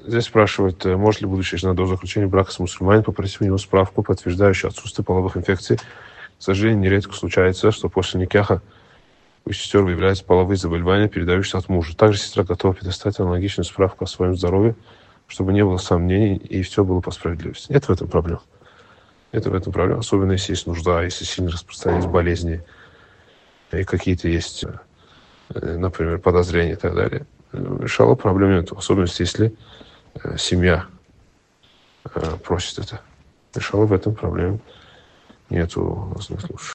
Здесь спрашивают, может ли будущая жена до заключения брака с мусульманином попросить у него справку, подтверждающую отсутствие половых инфекций. К сожалению, нередко случается, что после никаха у сестер выявляются половые заболевания, передающиеся от мужа. Также сестра готова предоставить аналогичную справку о своем здоровье, чтобы не было сомнений и все было по справедливости. Нет в этом проблем. Это в этом проблема, особенно если есть нужда, если сильно распространились болезни и какие-то есть, например, подозрения и так далее. Решала проблем нет, в особенности, если семья просит это. Решала в этом проблем нету.